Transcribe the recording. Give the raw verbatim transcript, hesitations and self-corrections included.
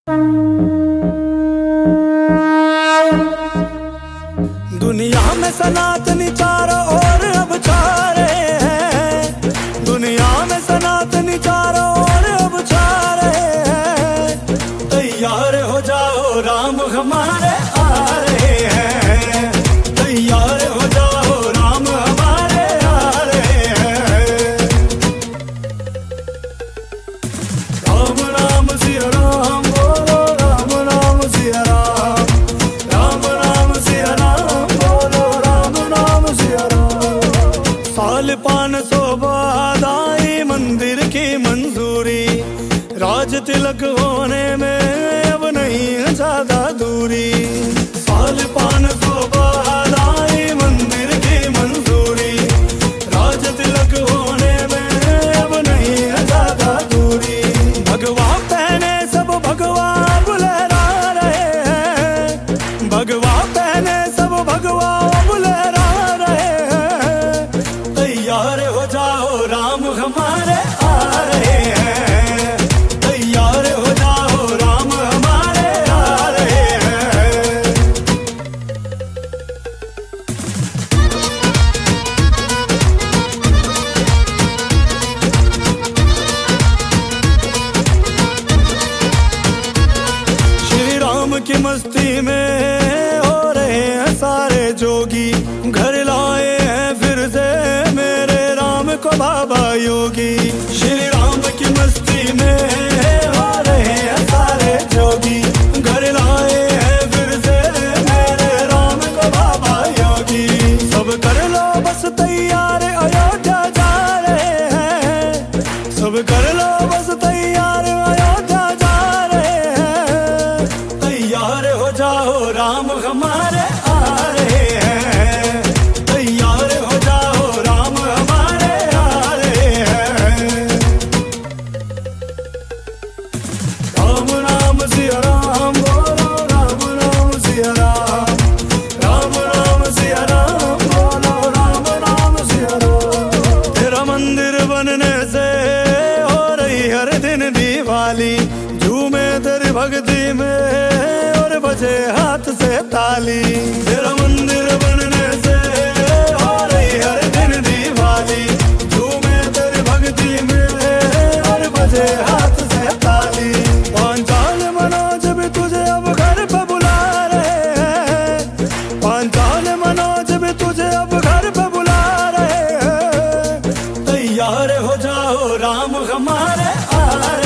दुनिया में सनातनी चारों ओर अब छा रहे हैं। दुनिया में सनातनी चारों ओर अब छा रहे हैं। तैयार हो जाओ राम हमारे आ रहे हैं। तैयार हो जाओ राम हमारे आ रहे हैं। राम राम सिया राम बोलो, राम राम सिया राम, राम राम सिया राम बोलो, राम राम सिया राम। साल पान सौ बाद आई मंदिर की मंजूरी, राज तिलक होने में अब नहीं है ज्यादा दूरी। साल पान सौ बाद आई मंदिर की मंजूरी, राज तिलक होने में अब नहीं है ज्यादा दूरी। भगवा पहने सब भगवा बुलहरा रहे हैं। भगवा पहने सब भगवा बुलहरा रहे हैं। तैयार हो जाओ राम हमारे आ रहे हैं। तैयार हो जाओ राम हमारे आ रहे हैं। श्री राम की मस्ती में हो रहे हैं सारे जोगी, घर लाए हैं फिर से मेरे राम को बाबा योगी। श्री राम की मस्ती में हो रहे हैं सारे जोगी, घर लाए हैं फिर से मेरे राम को बाबा योगी। सब कर लो बस तैयार अयोध्या जा रहे हैं। सब कर लो बस तैयार अयोध्या जा रहे हैं। तैयार हो जाओ राम हमारे आ रहे हैं। तैयार हो जाओ राम हमारे आ रहे हैं। राम राम सिया राम बोलो, राम राम सिया राम, राम राम सिया राम बोलो, राम राम सिया राम। तेरा मंदिर बनने से हो रही हर दिन दिवाली, झूमे तेरी भक्ति में और बजे हाथ से ताली। तेरा मंदिर बनने से हो रही हर दिन दिवाली, झूमे तेरी भक्ति में और बजे हाथ से ताली। पांचाल मनोज भी तुझे अब घर पे बुला रहे हैं। पांचाल मनोज भी तुझे अब घर पे बुला रहे हैं। तैयार हो जाओ राम हमारे आ रहे हैं।